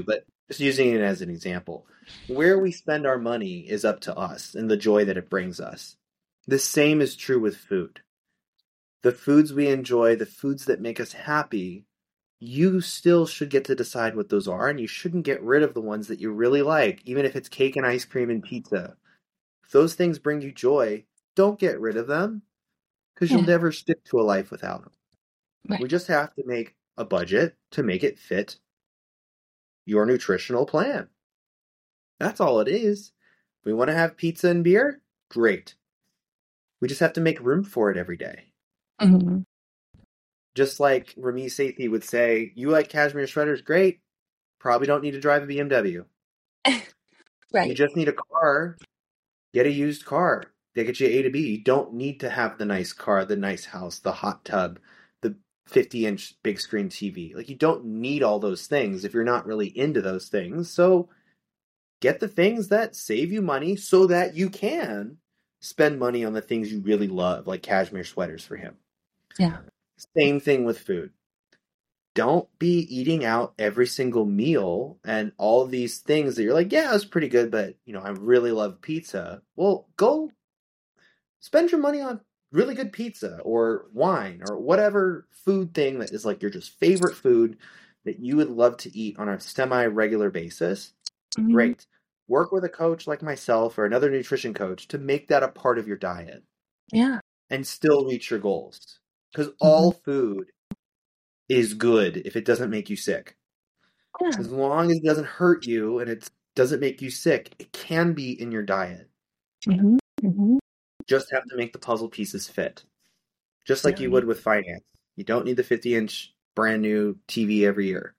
just using it as an example, where we spend our money is up to us and the joy that it brings us. The same is true with food. The foods we enjoy, the foods that make us happy, you still should get to decide what those are, and you shouldn't get rid of the ones that you really like, even if it's cake and ice cream and pizza. If those things bring you joy, don't get rid of them, because you'll Yeah. never stick to a life without them. Right. We just have to make a budget to make it fit your nutritional plan. That's all it is. If we want to have pizza and beer, great. We just have to make room for it every day. Mm-hmm. Just like Rami Sethi would say, you like cashmere sweaters, great. Probably don't need to drive a B M W. Right. You just need a car. Get a used car. They get you A to B. You don't need to have the nice car, the nice house, the hot tub, the fifty-inch big screen T V. Like, you don't need all those things if you're not really into those things. So get the things that save you money so that you can spend money on the things you really love, like cashmere sweaters for him. Yeah. Same thing with food. Don't be eating out every single meal and all of these things that you're like, yeah, it's pretty good, but, you know, I really love pizza. Well, go spend your money on really good pizza or wine or whatever food thing that is like your just favorite food that you would love to eat on a semi-regular basis. Mm-hmm. Great. Work with a coach like myself or another nutrition coach to make that a part of your diet. Yeah. And still reach your goals. Because Mm-hmm. all food is good if it doesn't make you sick. Yeah. As long as it doesn't hurt you and it doesn't make you sick, it can be in your diet. Mm-hmm. Mm-hmm. Just have to make the puzzle pieces fit. Just like Yeah. you would with finance. You don't need the fifty-inch brand new T V every year.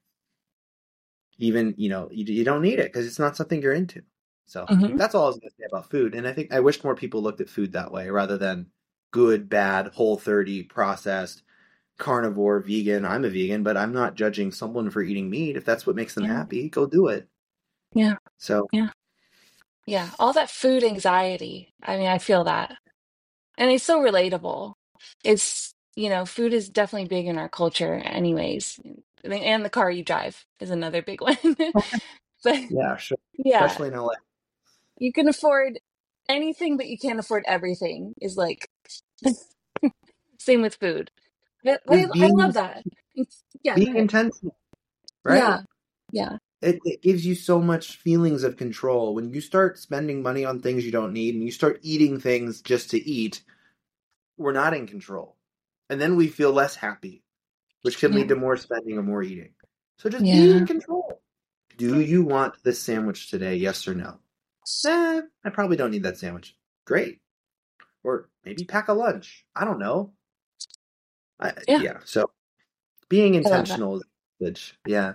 Even, you know, you, you don't need it because it's not something you're into. So Mm-hmm. that's all I was going to say about food. And I think I wish more people looked at food that way rather than good, bad, Whole thirty, processed, carnivore, vegan. I'm a vegan, but I'm not judging someone for eating meat. If that's what makes them Yeah. happy, go do it. Yeah. So Yeah. Yeah. All that food anxiety. I mean, I feel that. And it's so relatable. It's, you know, food is definitely big in our culture, anyways. I mean, and the car you drive is another big one. But yeah, sure. yeah, Especially in L A. you can afford anything, but you can't afford everything, is like same with food. But I, With I love being that. It's, yeah, go being ahead. intentional, Yeah. right? Yeah. It, it gives you so much feelings of control. When you start spending money on things you don't need and you start eating things just to eat, we're not in control. And then we feel less happy, which can Yeah. lead to more spending or more eating. So just be Yeah. in control. Do you want this sandwich today? Yes or no? Eh, I probably don't need that sandwich. Great. Or maybe pack a lunch. I don't know. I, Yeah. yeah. So being I love that. intentional is good. Yeah.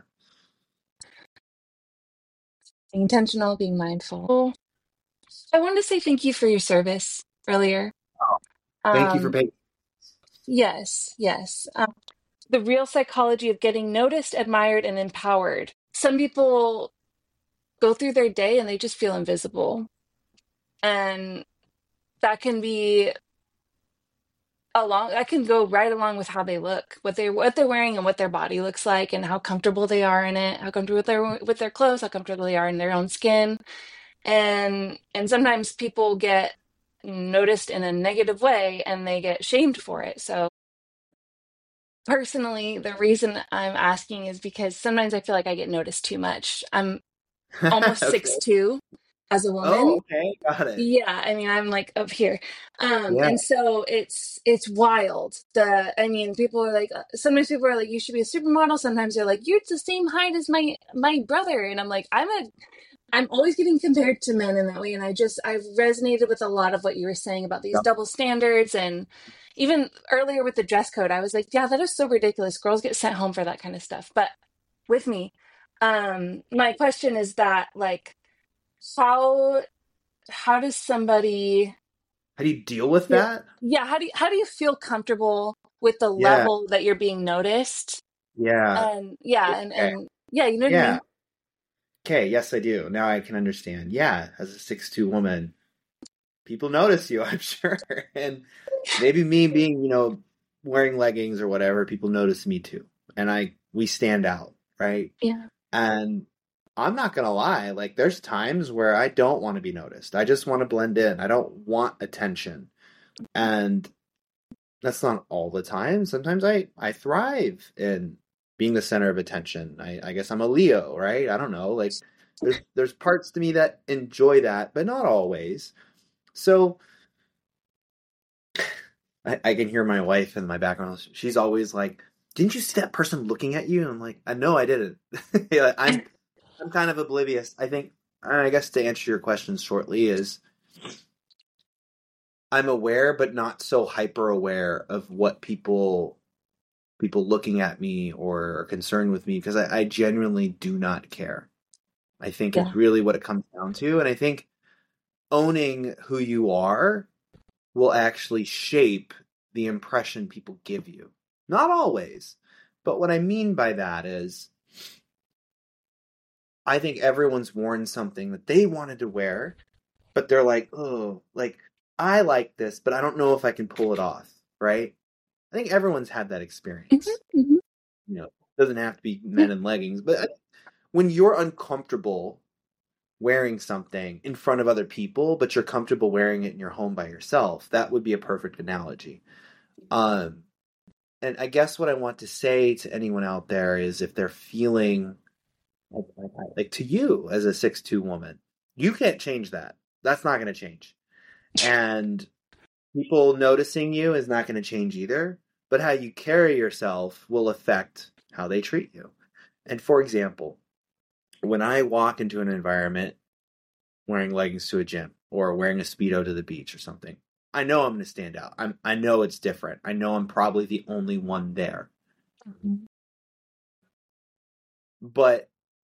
Being intentional, being mindful. I wanted to say thank you for your service earlier. Thank you for Um, paying. yes, yes. Um, the real psychology of getting noticed, admired, and empowered. Some people go through their day and they just feel invisible. And that can be along, that can go right along with how they look, what they what they're wearing and what their body looks like and how comfortable they are in it, how comfortable with their with their clothes, how comfortable they are in their own skin. And and sometimes people get noticed in a negative way and they get shamed for it. So personally, the reason I'm asking is because sometimes I feel like I get noticed too much. I'm almost Okay. six two as a woman. Oh, okay. Got it. Yeah, I mean, I'm like up here. Um, Yeah. and so it's it's wild. The I mean, people are like, uh, sometimes people are like, you should be a supermodel. Sometimes they're like, you're the same height as my my brother. And I'm like, I'm a I'm always getting compared to men in that way. And I just I've resonated with a lot of what you were saying about these Yep. double standards. And even earlier with the dress code, I was like, yeah, that is so ridiculous. Girls get sent home for that kind of stuff. But with me, um, my question is that, like, how how does somebody How do you deal with feel, that? yeah, how do you how do you feel comfortable with the Yeah. level that you're being noticed? Yeah. And yeah, and Okay. and yeah, you know what I Yeah. mean? Okay. Yes, I do. Now I can understand. Yeah. As a six two woman, people notice you, I'm sure. And maybe me being, you know, wearing leggings or whatever, people notice me too. And I, we stand out, right? Yeah. And I'm not gonna lie, like there's times where I don't want to be noticed. I just want to blend in. I don't want attention. And that's not all the time. Sometimes I I thrive in being the center of attention. I, I guess I'm a Leo, right? I don't know. Like there's there's parts to me that enjoy that, but not always. So I, I can hear my wife in my background. She's always like, "Didn't you see that person looking at you?" And I'm like, "I know I didn't." Yeah, I'm I'm kind of oblivious. I think, I guess to answer your question shortly is I'm aware, but not so hyper aware of what people people looking at me or are concerned with me because I, I genuinely do not care. I think it's Yeah. really what it comes down to, and I think owning who you are will actually shape the impression people give you. Not always, but what I mean by that is I think everyone's worn something that they wanted to wear, but they're like, oh, like, I like this, but I don't know if I can pull it off, right? I think everyone's had that experience. Mm-hmm, mm-hmm. You know, it doesn't have to be Yeah. men in leggings, but when you're uncomfortable wearing something in front of other people, but you're comfortable wearing it in your home by yourself, that would be a perfect analogy. Um, and I guess what I want to say to anyone out there is if they're feeling like, like, like to you as a six two woman, you can't change that. That's not going to change. And people noticing you is not going to change either. But how you carry yourself will affect how they treat you. And for example, when I walk into an environment wearing leggings to a gym or wearing a Speedo to the beach or something, I know I'm going to stand out. I'm, I know it's different. I know I'm probably the only one there. Mm-hmm. But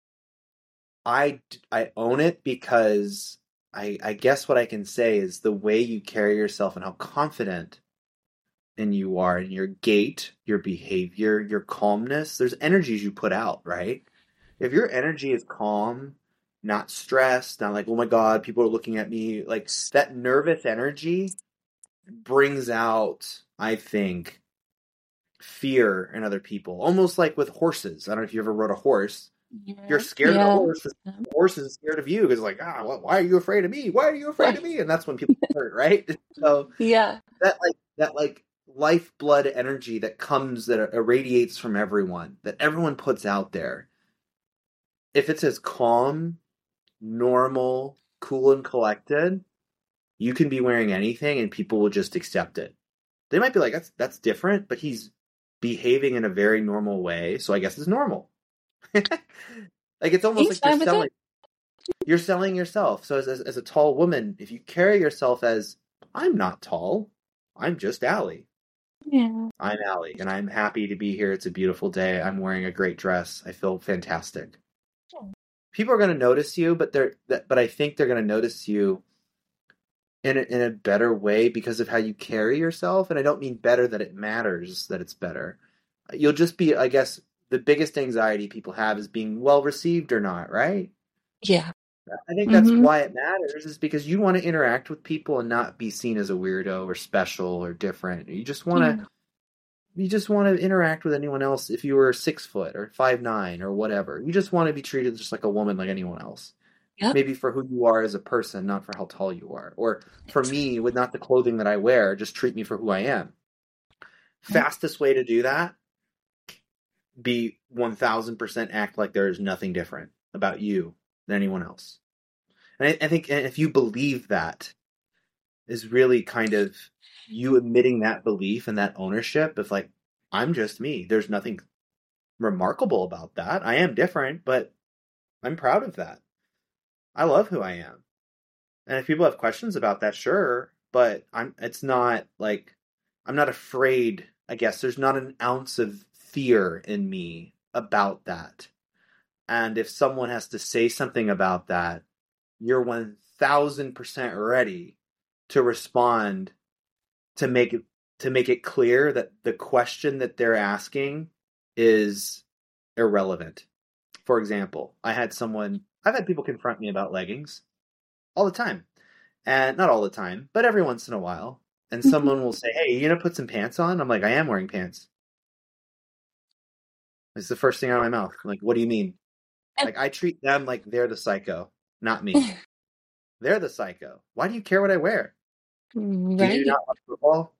I, I own it because I, I guess what I can say is the way you carry yourself and how confident and you are in your gait, your behavior, your calmness. There's energies you put out, right? If your energy is calm, not stressed, not like, oh my God, people are looking at me, like that nervous energy brings out, I think, fear in other people. Almost like with horses. I don't know if you ever rode a horse. You're Yeah. scared of the Yeah. horse. The horse is scared of you because like, ah, why are you afraid of me? Why are you afraid of me? And that's when people hurt, right? So Yeah. that like that like lifeblood energy that comes that irradiates from everyone, that everyone puts out there. If it's as calm, normal, cool and collected, you can be wearing anything and people will just accept it. They might be like, that's that's different, but he's behaving in a very normal way, so I guess it's normal. Like it's almost He's like you're fine with selling it. you're selling yourself. So as, as as a tall woman, if you carry yourself as I'm not tall, I'm just Allie. Yeah. I'm Allie, and I'm happy to be here. It's a beautiful day. I'm wearing a great dress. I feel fantastic. People are going to notice you, but they're but I think they're going to notice you in a, in a better way because of how you carry yourself. And I don't mean better that it matters that it's better. You'll just be, I guess, the biggest anxiety people have is being well received or not, right? Yeah. I think that's Mm-hmm. why it matters is because you want to interact with people and not be seen as a weirdo or special or different. You just want Yeah. to you just want to interact with anyone else if you were six foot or five nine or whatever. You just want to be treated just like a woman like anyone else. Yep. Maybe for who you are as a person, not for how tall you are. Or for me, with not the clothing that I wear, just treat me for who I am. Yep. Fastest way to do that, be one thousand percent act like there is nothing different about you than anyone else. And I, I think if you believe that, is really kind of you admitting that belief and that ownership of like, I'm just me. There's nothing remarkable about that. I am different, but I'm proud of that. I love who I am. And if people have questions about that, sure, but I'm it's not like I'm not afraid, I guess. There's not an ounce of fear in me about that. And if someone has to say something about that, you're one thousand percent ready to respond to make it to make it clear that the question that they're asking is irrelevant. For example, I had someone I've had people confront me about leggings all the time. And not all the time, but every once in a while. And Mm-hmm. someone will say, "Hey, you gonna put some pants on?" I'm like, "I am wearing pants." It's the first thing out of my mouth. I'm like, "What do you mean?" Like I treat them like they're the psycho, not me. They're the psycho. Why do you care what I wear? Do you Right. not watch football?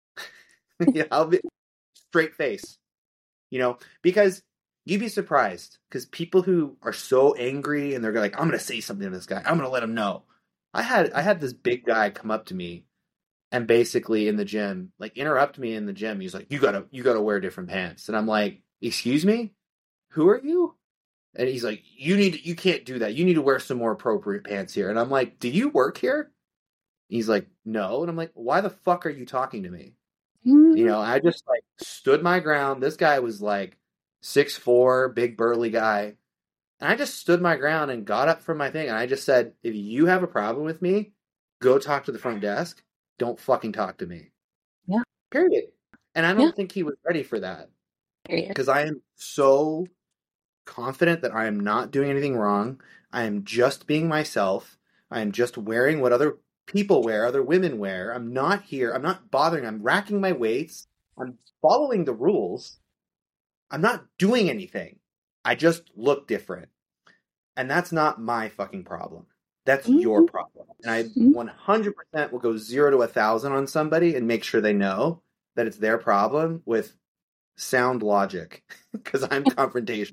Yeah, I'll be straight face. You know, because you'd be surprised because people who are so angry and they're like, I'm gonna say something to this guy. I'm gonna let him know. I had I had this big guy come up to me and basically in the gym, like interrupt me in the gym. He's like, You gotta you gotta wear different pants. And I'm like, excuse me? Who are you? And he's like, You need to, you can't do that. You need to wear some more appropriate pants here. And I'm like, Do you work here? He's like, No. And I'm like, Why the fuck are you talking to me? You Mhm. know, I just like stood my ground. This guy was like six foot four, big burly guy. And I just stood my ground and got up from my thing. And I just said, if you have a problem with me, go talk to the front desk. Don't fucking talk to me. Yeah. Period. And I Yeah. don't think he was ready for that Period. because I am so confident that I am not doing anything wrong. I am just being myself. I am just wearing what other people wear, other women wear. I'm not here. I'm not bothering. I'm racking my weights. I'm following the rules. I'm not doing anything. I just look different. And that's not my fucking problem. That's your Mhm. problem. And I Mhm. one hundred percent will go zero to a thousand on somebody and make sure they know that it's their problem with sound logic because I'm confrontational.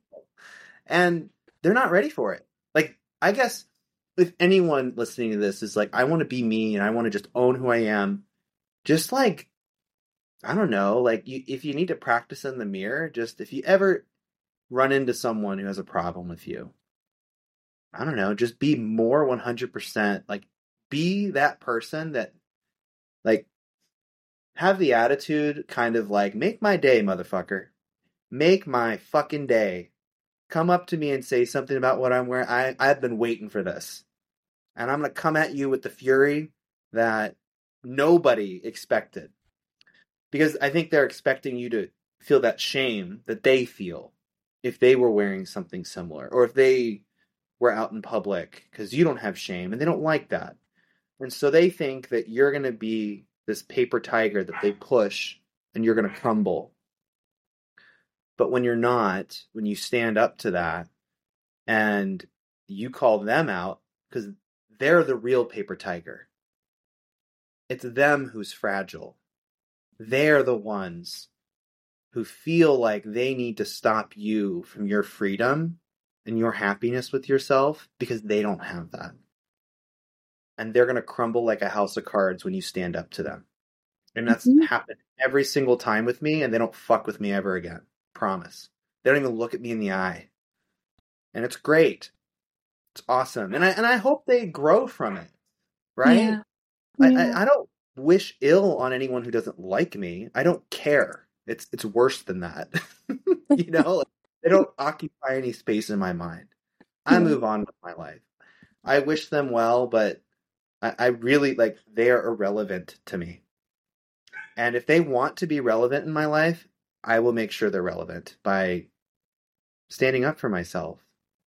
And they're not ready for it. Like, I guess if anyone listening to this is like, I want to be me and I want to just own who I am, just like, I don't know, like you, if you need to practice in the mirror, just if you ever run into someone who has a problem with you, I don't know, just be more one hundred percent like be that person that like have the attitude kind of like make my day, motherfucker. Make my fucking day. Come up to me and say something about what I'm wearing. I I've been waiting for this. And I'm going to come at you with the fury that nobody expected. Because I think they're expecting you to feel that shame that they feel if they were wearing something similar or if they were out in public because you don't have shame and they don't like that. And so they think that you're going to be this paper tiger that they push and you're going to crumble. But when you're not, when you stand up to that and you call them out because they're the real paper tiger, it's them who's fragile. They're the ones who feel like they need to stop you from your freedom and your happiness with yourself because they don't have that. And they're going to crumble like a house of cards when you stand up to them. And that's Mhm. happened every single time with me, and they don't fuck with me ever again. Promise. They don't even look at me in the eye. And it's great. It's awesome. And I and I hope they grow from it. Right? Yeah. I, Yeah. I, I don't wish ill on anyone who doesn't like me. I don't care. It's it's worse than that. You know, like, they don't occupy any space in my mind. I Yeah. move on with my life. I wish them well, but I, I really like they are irrelevant to me. And if they want to be relevant in my life, I will make sure they're relevant by standing up for myself.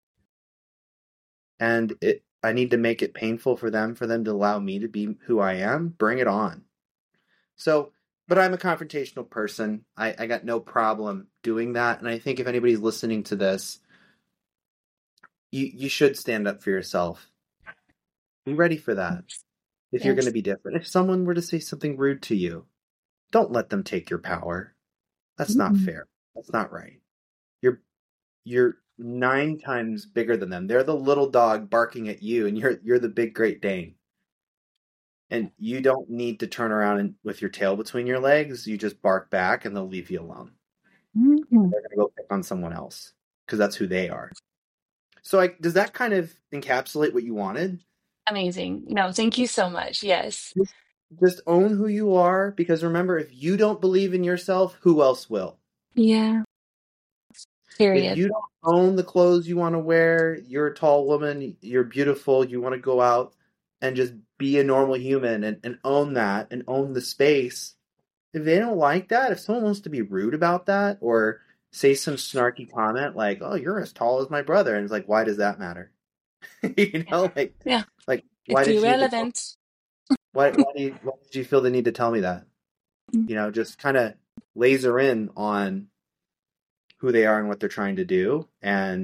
And it I need to make it painful for them for them to allow me to be who I am. Bring it on. So, but I'm a confrontational person. I, I got no problem doing that. And I think if anybody's listening to this, you, you should stand up for yourself. Be ready for that if you're going to Yes. be different. If someone were to say something rude to you, don't let them take your power. That's not Mm-mm. fair. That's not right. You're you're nine times bigger than them. They're the little dog barking at you, and you're you're the big Great Dane. And you don't need to turn around and, with your tail between your legs. You just bark back, and they'll leave you alone. Mhm. They're going to go pick on someone else because that's who they are. So, like, does that kind of encapsulate what you wanted? Amazing. No, thank you so much. Yes. Just, just own who you are because remember, if you don't believe in yourself, who else will? Yeah. If Period. you don't own the clothes you want to wear, you're a tall woman, you're beautiful, you want to go out and just be a normal human and, and own that and own the space. If they don't like that, if someone wants to be rude about that or say some snarky comment like, "Oh, you're as tall as my brother," and it's like, why does that matter? You Yeah. know, like, Yeah. like, why It's did you need to tell? irrelevant. Why, why, do you, why did you feel the need to tell me that? You know, just kind of laser in on who they are and what they're trying to do, and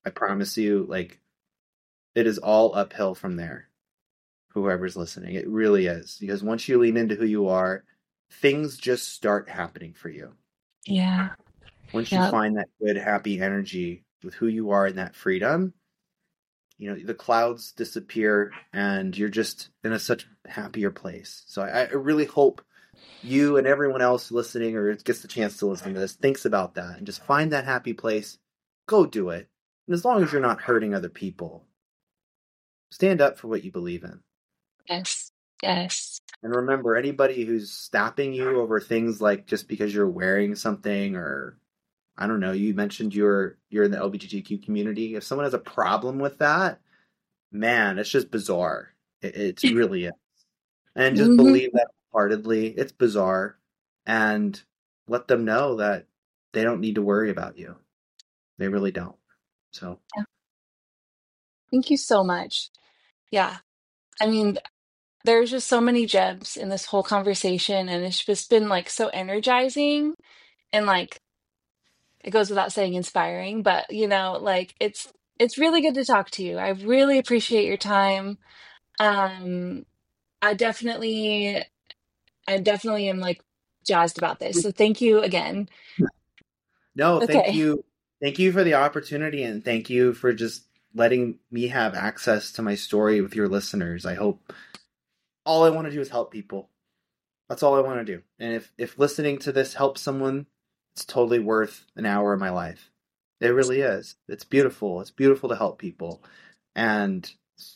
I promise you, like, it is all uphill from there. Whoever's listening, it really is. Because once you lean into who you are, things just start happening for you. Yeah. Once you Yeah. find that good, happy energy with who you are and that freedom, you know, the clouds disappear and you're just in a such happier place. So I, I really hope you and everyone else listening or gets the chance to listen to this thinks about that and just find that happy place. Go do it. And as long as you're not hurting other people, stand up for what you believe in. Yes. Yes. And remember, anybody who's stopping you over things like just because you're wearing something or I don't know, you mentioned you're you're in the L G B T Q community. If someone has a problem with that, man, it's just bizarre. It, it's really is. And just Hmm. believe that wholeheartedly. It's bizarre. And let them know that they don't need to worry about you. They really don't. So Yeah. Thank you so much. Yeah. I mean, there's just so many gems in this whole conversation, and it's just been like so energizing and like it goes without saying inspiring, but you know, like it's it's really good to talk to you. I really appreciate your time. Um, I definitely I definitely am like jazzed about this. So thank you again. no, thank Okay. you. Thank you for the opportunity and thank you for just letting me have access to my story with your listeners. I hope all I want to do is help people. That's all I want to do. And if, if listening to this helps someone, it's totally worth an hour of my life. It really is. It's beautiful. It's beautiful to help people. And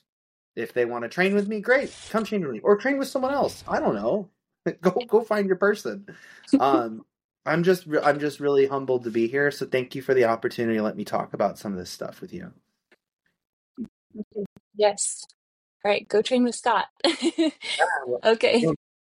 if they want to train with me, great. Come train with me. Or train with someone else. I don't know. go go find your person. Um I'm just I'm just really humbled to be here. So thank you for the opportunity to let me talk about some of this stuff with you. Yes. All right, go train with Scott. Yeah, Okay.